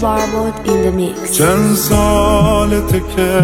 Warwood in the mix. چند سالته که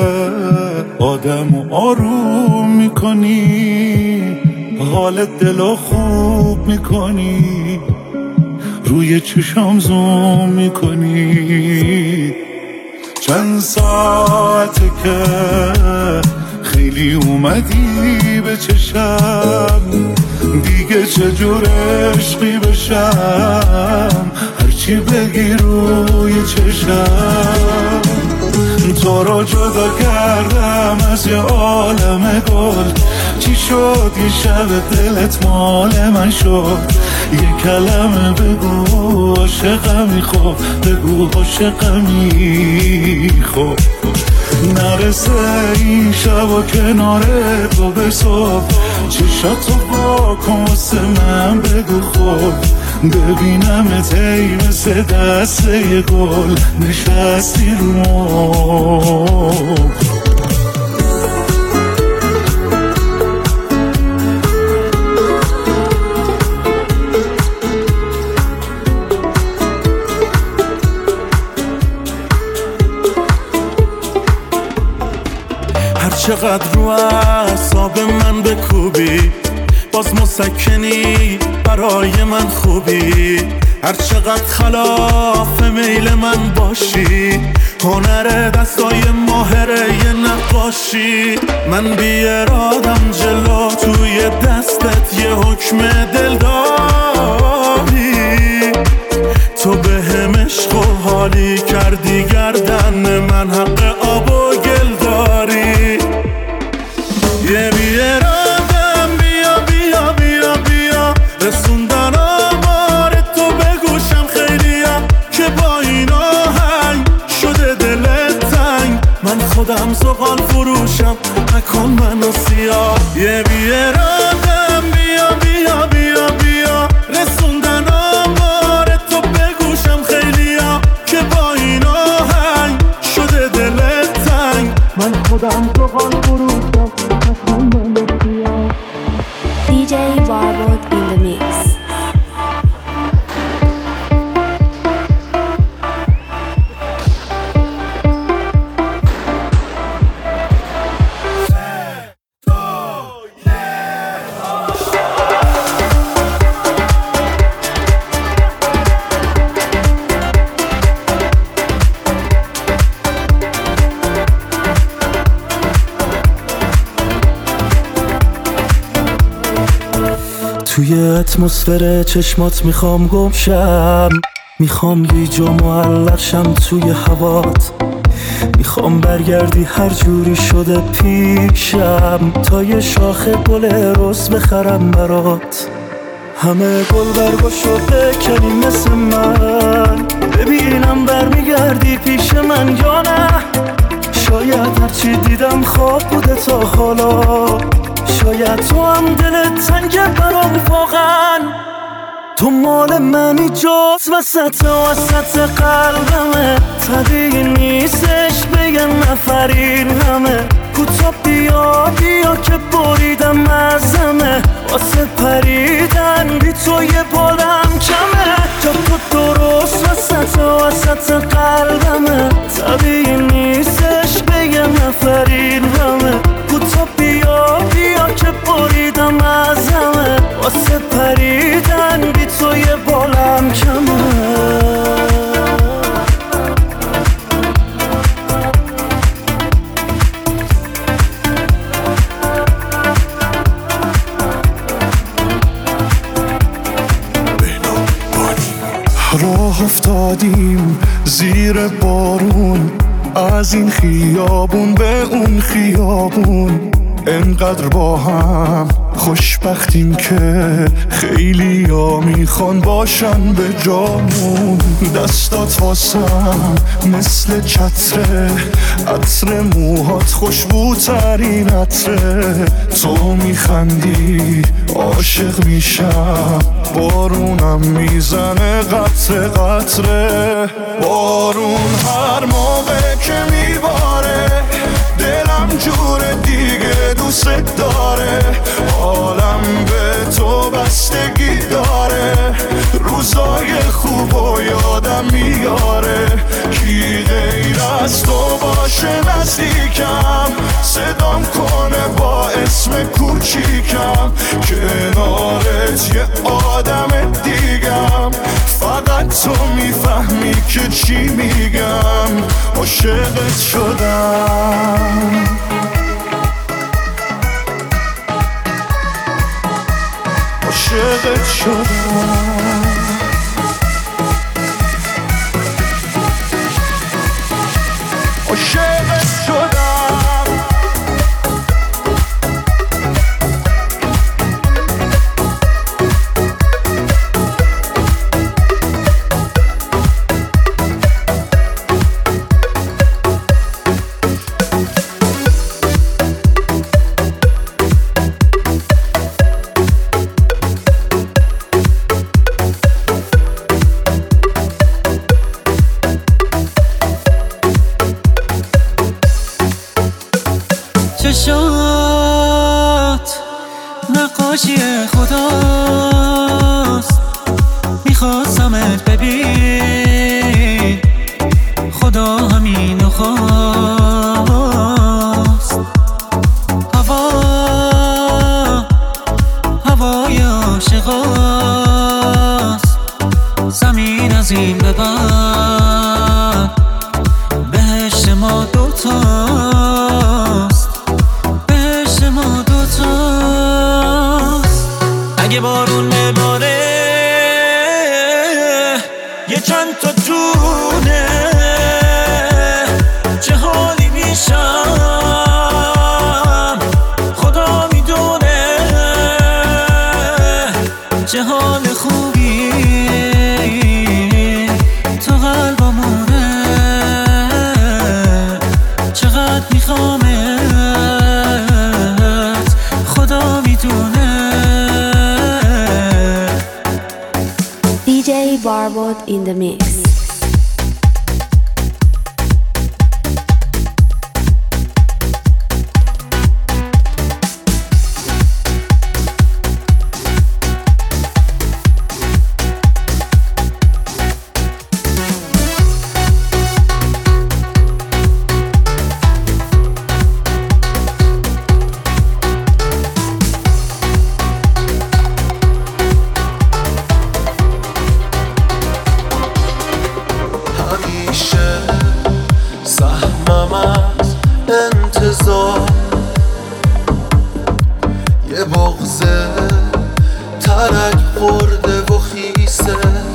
آدمو آروم میکنی، حالت دلو خوب میکنی، روی چشام زوم میکنی. چند ساعته که خیلی اومدی به چشم، دیگه چجور عشقی بشم، هرچی بگی روی چشم. تو رو جدا کردم از یه عالم گل، چی شد یه شب دلت مال من شد؟ یه کلمه بگو عاشقمی، خب بگو عاشقمی، خب نرسه این شب و کنار تو به صبح، چشاتو با کن واسه من بگو خب، ببینمت ای مثل دسته یه گل نشستی رو مبل. چقدر رو اعصاب من بکوبی، باز مسکنی برای من خوبی. هر چقدر خلاف میل من باشی، هنر دستای ماهر یه نقاشی. من بی ارادم جلو توی دستت یه حکم دل داری. تو به هم عشق و حالی کردی، گردن من حق آب و گل داری. یه بی ارادم بیا بیا بیا بیا، رسوندن آمار تو به گوشم خیلیا، که با این آهنگ شده دلت تنگ. من خودم زغال فروشم، نکن منو سیاه. یه بی ارادم بیا بیا بیا بیا، رسوندن آمار تو به گوشم خیلیا، که با این آهنگ شده دلت تنگ. من خودم زغال فروشم. DJ Warwood in the mix. توی اتمسفر چشمات میخوام گم شم، میخوام گیج و معلق شم توی هوات. میخوام برگردی هر جوری شده پیشم، تا یه شاخه گل رز بخرم برات. همه گل برگو شده کنی مثل من، ببینم برمیگردی پیش من یا نه. شاید هرچی دیدم خواب بوده تا حالا، شاید تو هم دلت تنگه برام واقعا. تو مال منی جز وسط قلبمه، طبیعی نیستش بگن نفرین همه. کوتا بیا بیا که بریدم ازمه، واسه پریدن بی تو یه بالم کمه. جا تو درست وسط قلبمه، طبیعی نیستش بگن نفرین همه. کوتا بیا بیا که بریدم ازمه، واسه پریدن بی تو یه بالم کمه. راه افتادیم زیر بارون، از این خیابون به اون خیابون. انقدر با هم خوشبختیم که خیلی ها میخوان باشن به جامون. دستات واسم مثل چتره، عطر موهات خوشبوترین عطره. تو میخندی عاشق میشم، بارونم میزنه قطره قطره. بارون هر موقع که میباره، دلم جور دیگه دوست داره. عالم به تو بستگی داره، رو روزای خوب و یادم میاره. کی غیر از تو باشه نزدیکم، صدام کنه با اسم کوچیکم، کنارت یه آدم دیگم. فقط تو میفهمی که چی میگم. عاشقت شدم، عاشقت شدم، عاشقت شدم. چشات نقاشی خداست، میخواستمت ببین، خدا همینو خواست. هوای عاشقاست، زمین از این به بعد بهشت ما دوتاست، بهشت ما دوتاست. اگه بارون بباره یه چند تا جونه، چه حالی میشم خدا میدونه، چه حال خوبی تو قلبمونه، چقدر میخوامت خدا میدونه. DJ Barbot in the mix. سهمم از انتظار یه بغضه ترک خورده و خیسه،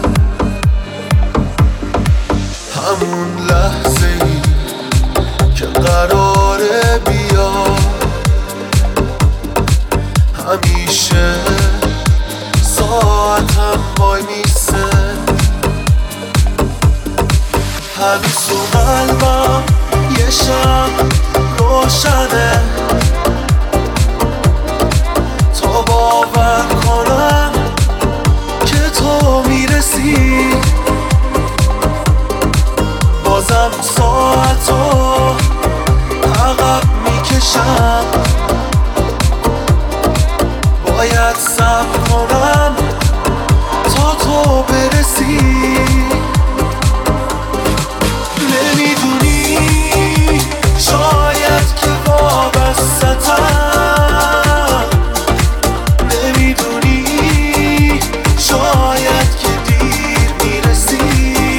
همون لحظه ای که قراره بیاد همیشه ساعتم وای میسه. هنوز تو قلبم یه شمع روشنه تا باور کنم که تو میرسی. بازم ساعتو عقب میکشم، باید صبر کنم تا تو برسی. شاید که وابسته‌ام، نمیدونی شاید که دیر میرسی،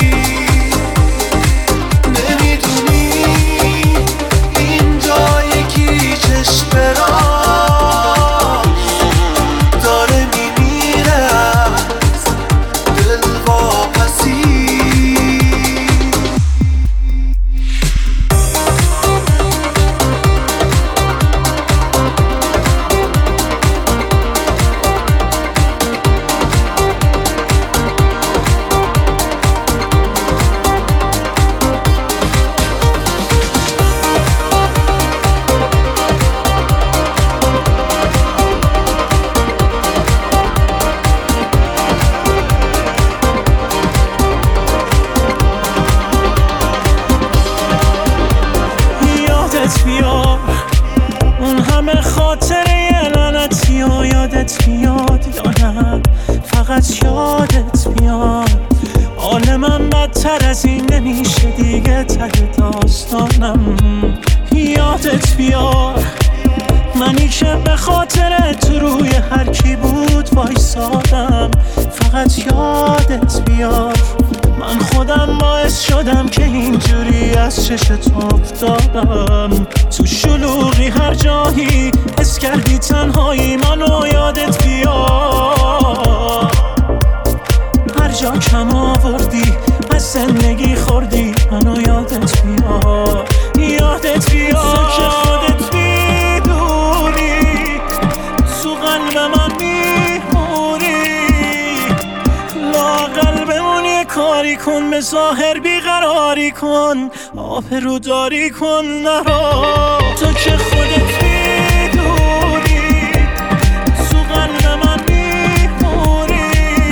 نمیدونی اینجا یکی چشم براش داره میمیره از دلواپسی. فقط یادت بیاد. حال من بدتر از این نمیشه دیگه، ته داستانم یادت بیاد. منی که به خاطر تو روی هر کی بود وایسادم، فقط یادت بیاد. من خودم باعث شدم که اینجوری از چشت افتادم. تو شلوغی هر جایی حس کردی تنهایی، منو یادت بیاد. هر جا کم آوردی از زندگی خوردی، منو یادت بیاد. یادت بیاد تو که خودت میدونی تو قلب من میمونی. لااقل بمون یه کاری کن، به ظاهر بیقراری کن، آبرو داری کن نرا. تو که خودت میدونی تو قلب من میمونی.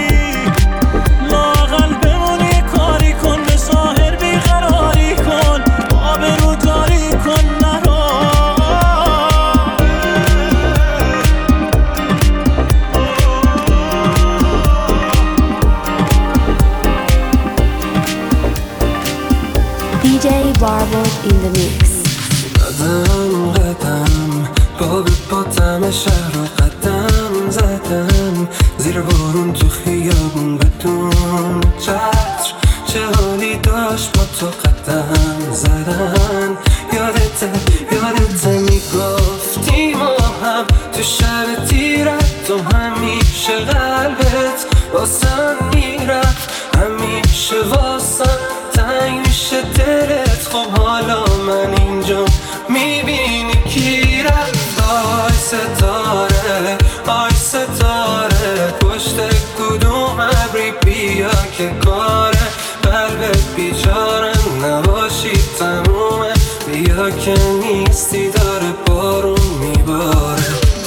لااقل بمون یه کاری کن، به ظاهر بیقراری کن، آبرو داری کن نرا. DJ Barbot in the mix. قدم قدم با طعم شهر رو قدم زدم، زیر بارون تو خیابون بدون چتر. چه حالی داشت با تو قدم زدن. یادت میگفتی ما هم تو شب تیرت، تو همیشه قلبت واسم میرفت، همیشه واسم تنگ میشه دلت. خب حالا من اینجا میبینی کی رفت. آی ستاره پشت کدوم ابری بیا که کاره قلبت بیچارم نباشی تمومه. بیا که نیستی داره بارون میباره.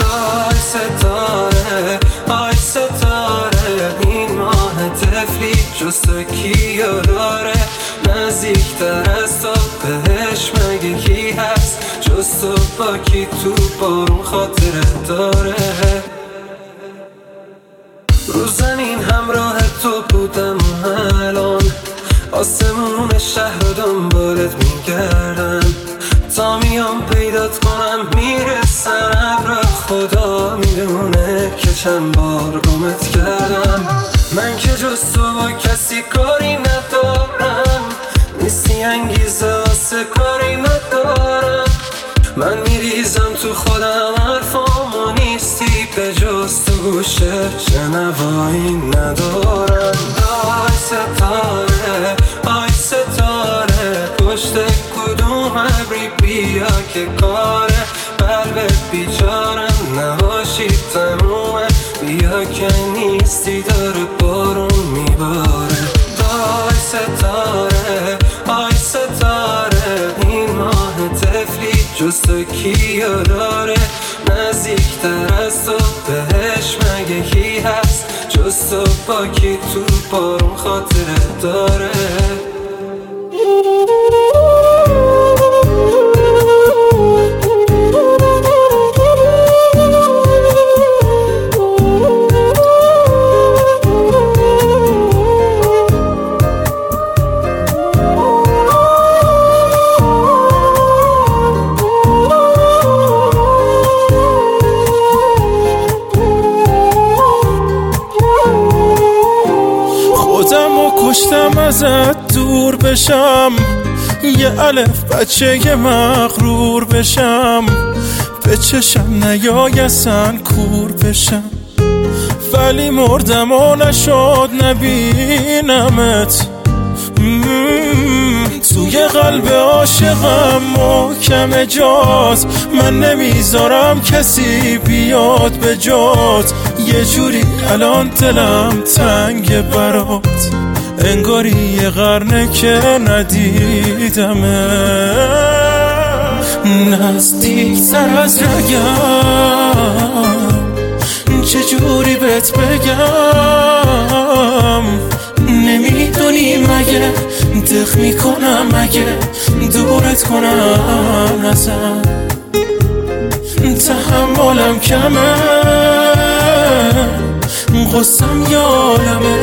آی ستاره این ماه تفلی جز تو کیو داره؟ نزدیکتر از تو بهش مگه کی هست جز تو؟ با کی تو بارون خاطره داره؟ رو زمین همراه تو بودم و الان آسمون شهر رو دنبالت میگردم. تا میام پیدات کنم میرسم ابر، خدا میدونه که چند بار گمت کردم. من که جز تو با کسی کاری ندارم، نیستی انگیزه واسه کاری ندارم. من میریزم تو خودم حرفامو نیستی به جز تو گوشه شنوایی ندارم. آی ستاره پشت کدوم ابری بیا که کاره قلبت بیچارم نباشی تمومه. بیا که نیستی داره بارون میباره. آی ستاره این ماه تفلی جز تو کیو داره؟ نزدیکتر از تو بهش مگه کی هست جز تو؟ با کی تو بارون خاطره داره؟ کشتم ازت دور بشم، یه الف بچه مغرور بشم، به چشم نیای اصلا کور بشم. ولی مردم و نشد نبینمت. توی قلب عاشقم محکم جات، من نمیذارم کسی بیاد به جات. یه جوری الان دلم تنگ برات، انگاری یه قرنه که ندیدمه. نزدیکتر از رگم چجوری بهت بگم؟ نمیدونی مگه دق میکنم مگه دورت کنم ازم؟ تحملم کمه، قصم یالمه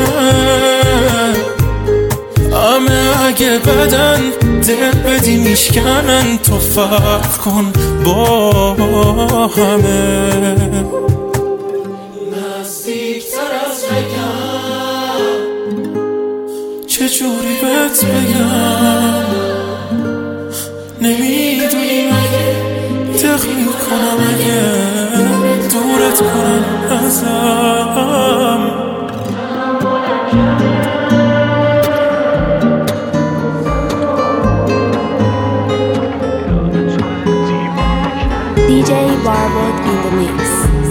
همه اگه بدن دل بدی میشکنن تو فرق کن با همه نزدیکتر از بگم چجوری بهت بگم نمیدونی مگه تخلیل کنم اگه دورت کنم ازم DJ Barbot in the mix.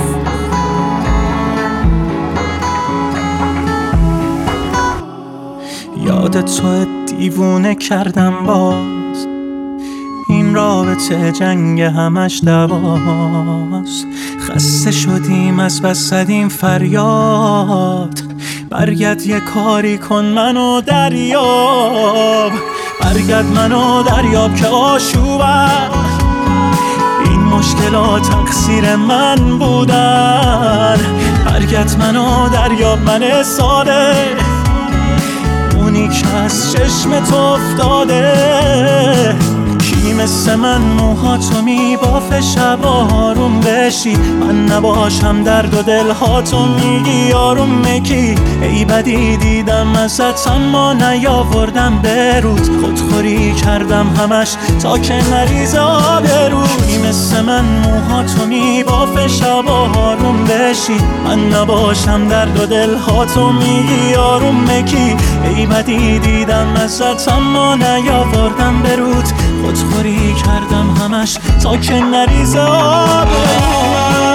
یادت تو دیوونه کردم باز این رابطه جنگ همش دواست خسته شدیم از بس زدیم فریاد برگرد یه کاری کن منو دریاب برگرد منو دریاب که آشوبم این مشکلات تقصیر من بودن برگرد منو دریاب من ساده اونی که از چشمت افتاده کی مثل من موهاتو میبافه شب آروم بشی من نباشم درد و دلهاتو میگی آروم مکی ای بدی دیدم ازت اما نیاوردم برود خودخوری کردم همش تا که نریزه آبرو کی مثل من موهاتو میبافه شب آروم بشی من نباشم درد و دلهاتو میگی آروم مکی ای بدی دیدم ازت اما نیاوردم برود خودخوری کردم همش تا که نریزه آبرو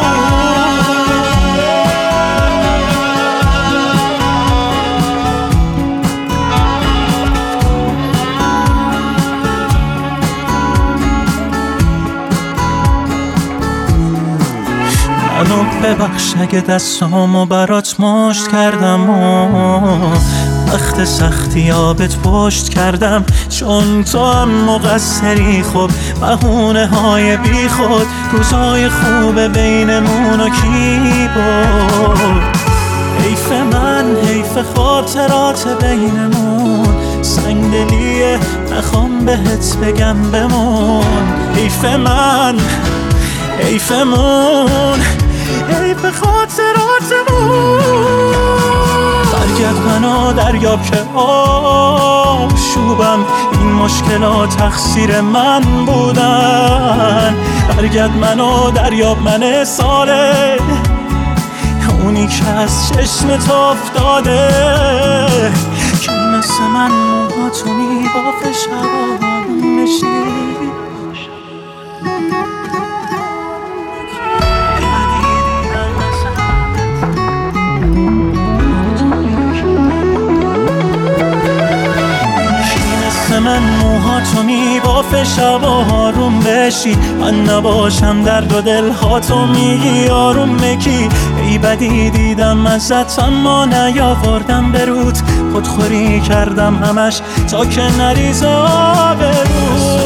منو ببخش اگه دستامو برات مشت کردم وقت سختی آبت پشت کردم چون تو هم مقصری خب بهونه های بی خود روزای خوب بینمون و کی بود حیف من حیف خاطرات بینمون سنگدلیه نخوام بهت بگم بمون حیف من حیفمون حیف خاطراتمون برگرد منو دریاب که آشوبم این مشکلات تقصیر من بودن برگرد منو دریاب من ساله اونی که از چشمت افتاده که مثل من موهاتو میبافه شب آروم بشی من موهاتو میبافه شب آروم بشی من نباشم درد و دلهاتو میگی آروم مکی ای بدی دیدم ازت اما نیاوردم برود خودخوری کردم همش تا که نریزه آبرو